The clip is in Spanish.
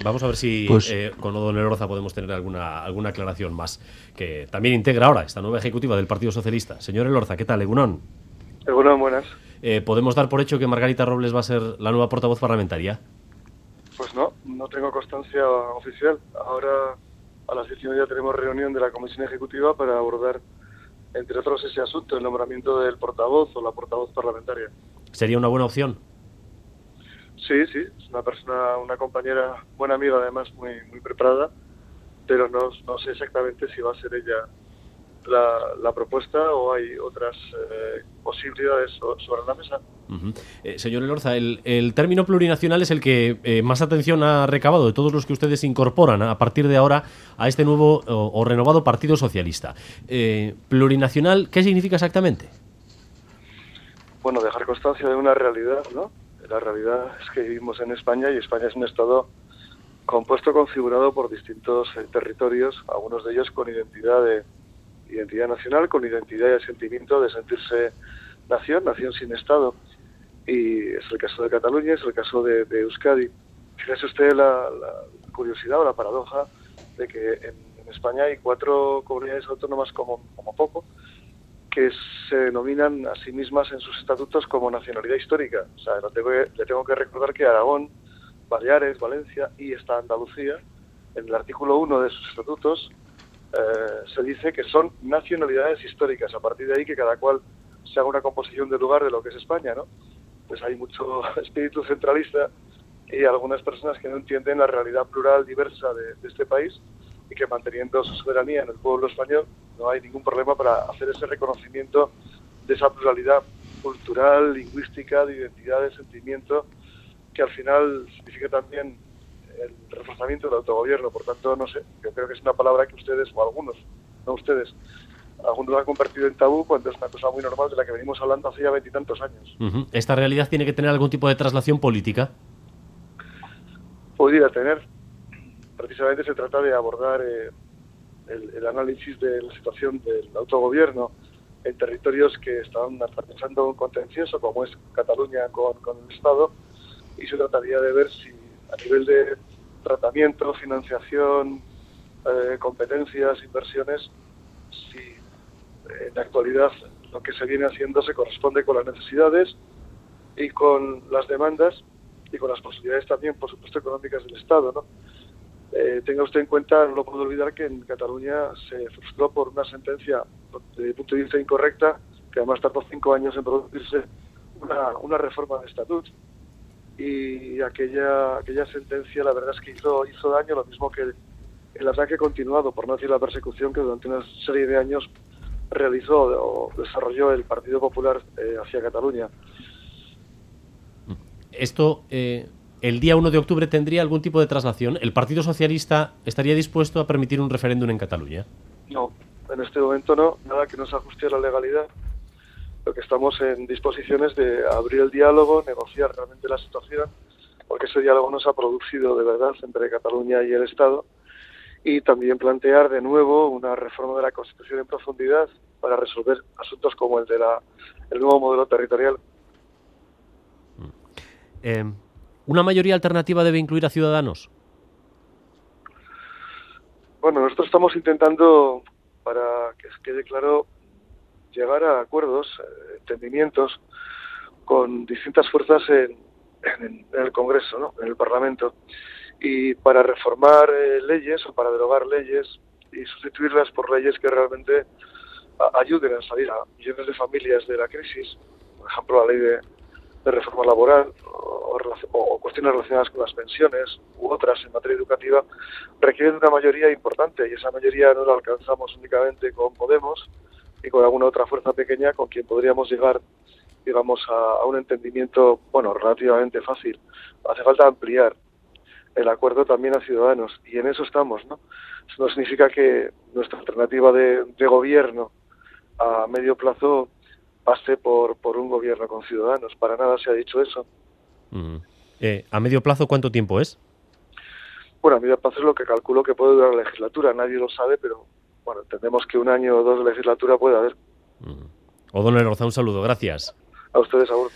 Vamos a ver si Pues, con don Elorza podemos tener alguna aclaración más, que también integra ahora esta nueva ejecutiva del Partido Socialista. Señor Elorza, ¿qué tal? Egunon. Egunon, buenas. ¿Podemos dar por hecho que Margarita Robles va a ser la nueva portavoz parlamentaria? Pues no tengo constancia oficial. Ahora a las 10:30 tenemos reunión de la Comisión Ejecutiva para abordar, entre otros, ese asunto, el nombramiento del portavoz o la portavoz parlamentaria. ¿Sería una buena opción? Sí, es una persona, una compañera, buena amiga además, muy preparada, pero no sé exactamente si va a ser ella la propuesta o hay otras posibilidades sobre la mesa. Uh-huh. Señor Elorza, el término plurinacional es el que más atención ha recabado de todos los que ustedes incorporan a partir de ahora a este nuevo o renovado Partido Socialista. ¿Plurinacional qué significa exactamente? Bueno, dejar constancia de una realidad, ¿no? La realidad es que vivimos en España y España es un estado compuesto, configurado por distintos territorios, algunos de ellos con identidad nacional, con identidad y sentimiento de sentirse nación sin Estado. Y es el caso de Cataluña, es el caso de Euskadi. Fíjese usted la curiosidad o la paradoja de que en España hay 4 comunidades autónomas como poco, que se denominan a sí mismas en sus estatutos como nacionalidad histórica. O sea, le tengo que recordar que Aragón, Baleares, Valencia y esta Andalucía, en el artículo 1 de sus estatutos, se dice que son nacionalidades históricas. A partir de ahí que cada cual se haga una composición del lugar de lo que es España, ¿no? Pues hay mucho espíritu centralista y algunas personas que no entienden la realidad plural, diversa de este país, y que manteniendo su soberanía en el pueblo español no hay ningún problema para hacer ese reconocimiento de esa pluralidad cultural, lingüística, de identidad, de sentimiento, que al final significa también el reforzamiento del autogobierno. Por tanto, no sé, yo creo que es una palabra que ustedes, o algunos, no ustedes, algunos lo han convertido en tabú cuando es una cosa muy normal de la que venimos hablando hace ya 20 y tantos años. Uh-huh. ¿Esta realidad tiene que tener algún tipo de traslación política? Podría tener. Precisamente se trata de abordar el análisis de la situación del autogobierno en territorios que están atravesando un contencioso, como es Cataluña con el Estado, y se trataría de ver si a nivel de tratamiento, financiación, competencias, inversiones, si en la actualidad lo que se viene haciendo se corresponde con las necesidades y con las demandas y con las posibilidades también, por supuesto, económicas del Estado, ¿no? Tenga usted en cuenta, no lo puedo olvidar, que en Cataluña se frustró por una sentencia, desde mi punto de vista, incorrecta, que además tardó 5 años en producirse una reforma de estatut. Y aquella sentencia, la verdad es que hizo daño, lo mismo que el ataque continuado, por no decir la persecución, que durante una serie de años realizó o desarrolló el Partido Popular hacia Cataluña. Esto, el día 1 de octubre tendría algún tipo de traslación. ¿El Partido Socialista estaría dispuesto a permitir un referéndum en Cataluña? No, en este momento no, nada que no se ajuste a la legalidad. Lo que estamos en disposiciones de abrir el diálogo, negociar realmente la situación, porque ese diálogo no se ha producido de verdad entre Cataluña y el Estado, y también plantear de nuevo una reforma de la Constitución en profundidad para resolver asuntos como el de el nuevo modelo territorial. ¿Una mayoría alternativa debe incluir a Ciudadanos? Bueno, nosotros estamos intentando, para que quede claro, llegar a acuerdos, entendimientos con distintas fuerzas en el Congreso, ¿no? En el Parlamento, y para reformar leyes o para derogar leyes y sustituirlas por leyes que realmente ayuden a salir a millones de familias de la crisis. Por ejemplo, la ley de reforma laboral o cuestiones relacionadas con las pensiones u otras en materia educativa requieren una mayoría importante, y esa mayoría no la alcanzamos únicamente con Podemos y con alguna otra fuerza pequeña con quien podríamos llegar, digamos, a un entendimiento, bueno, relativamente fácil. Hace falta ampliar el acuerdo también a Ciudadanos, y en eso estamos, ¿no? Eso no significa que nuestra alternativa de gobierno a medio plazo pase por un gobierno con Ciudadanos. Para nada se ha dicho eso. ¿A medio plazo cuánto tiempo es? Bueno, a medio plazo es lo que calculo que puede durar la legislatura. Nadie lo sabe, pero bueno, entendemos que 1 año o 2 de legislatura puede haber. O'Donnell Elorza, un saludo. Gracias. A ustedes, Saúl.